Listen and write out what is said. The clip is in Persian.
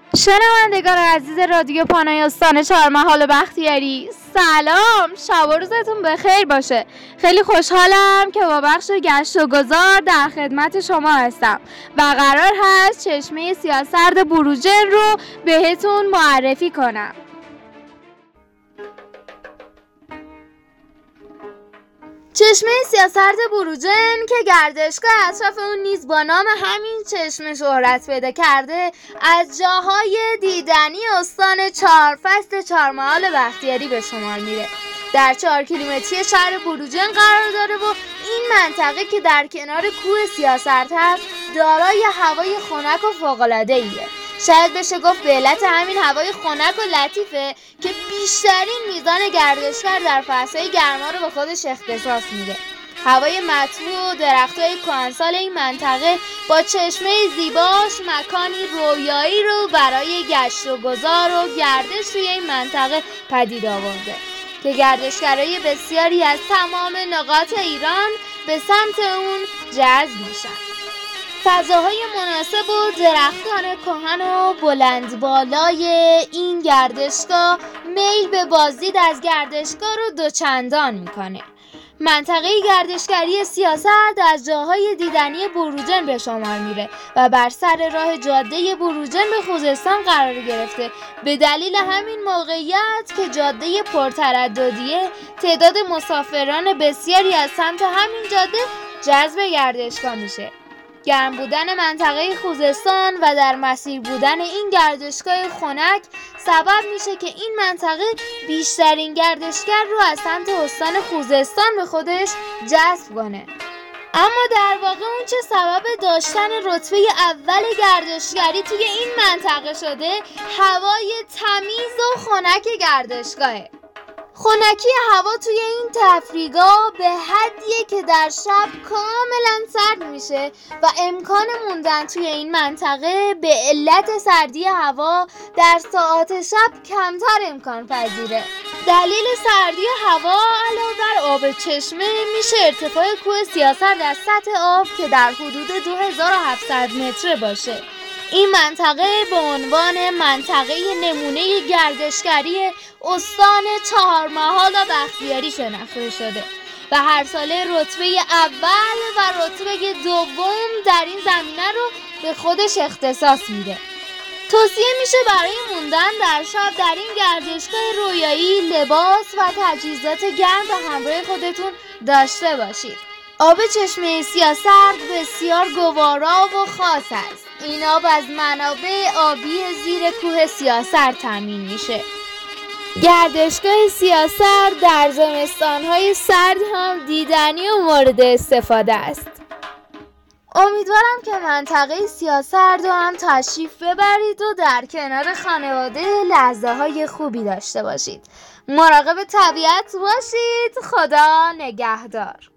شنوندگان عزیز رادیو پانای استان چهارمحال بختیاری، سلام، شب و روزتون بخیر باشه. خیلی خوشحالم که با بخش گشت و گذار در خدمت شما هستم و قرار هست چشمه سیاه‌سرد بروجرد رو بهتون معرفی کنم. چشمه سیاه‌سرد بروجرد که گردشگاه اطراف اون نیز با نام همین چشمه شهرت پیدا کرده، از جاهای دیدنی استان چهارفصل چهارمحال بختیاری به شمار میره. در 4 کیلومتری شهر بروجرد قرار داره و این منطقه که در کنار کوه سیاه‌سرد هست، دارای هوای خنک و فوق‌العاده‌ایه. شاید بشه گفت به علت همین هوای خنک و لطیفه که بیشترین میزان گردشگر در فصلهای گرما رو به خودش اختصاص میده. هوای مطبوع و درختای کهنسال این منطقه با چشمه زیباش مکانی رویایی رو برای گشت و گذار و گردش توی این منطقه پدید آورده که گردشگرای بسیاری از تمام نقاط ایران به سمت اون جذب میشن. فضاهای مناسب و درختان کهن و بلند بالای این گردشگاه میل به بازدید از گردشگاه رو دوچندان میکنه. منطقه گردشگری سیاه‌سرد از جاهای دیدنی بروجرد به شمار میره و بر سر راه جاده بروجرد به خوزستان قرار گرفته. به دلیل همین موقعیت که جاده پرترددیه، تعداد مسافران بسیاری از سمت همین جاده جذب گردشگاه میشه. گرم بودن منطقه خوزستان و در مسیر بودن این گردشگاه خنک سبب میشه که این منطقه بیشترین گردشگر رو از سمت استان خوزستان به خودش جذب کنه. اما در واقع اون چه سبب داشتن رتبه اول گردشگری توی این منطقه شده، هوای تمیز و خنک گردشگاهه. خنکی هوا توی این تفریحگاه به حدیه که در شب کاملا سرد میشه و امکان موندن توی این منطقه به علت سردی هوا در ساعات شب کمتر امکان پذیره. دلیل سردی هوا علاوه بر آب چشمه میشه ارتفاع کوه سیاه‌سرد از سطح آب که در حدود 2700 متر باشه. این منطقه به عنوان منطقه نمونه گردشگری استان چهارمحال بختیاری شناخته شده و هر ساله رتبه اول و رتبه دوم در این زمینه رو به خودش اختصاص میده. توصیه میشه برای موندن در شب در این گردشگاه رویایی لباس و تجهیزات گرم به همراه خودتون داشته باشید. آب چشمه سیاه‌سرد بسیار گوارا و خاص است. این آب از منابع آبی زیر کوه سیاه‌سرد تامین میشه. گردشگاه سیاه‌سرد در زمستان‌های سرد هم دیدنی و مورد استفاده است. امیدوارم که منطقه سیاه‌سرد رو هم تشریف ببرید و در کنار خانواده لحظه‌های خوبی داشته باشید. مراقب طبیعت باشید. خدا نگهدار.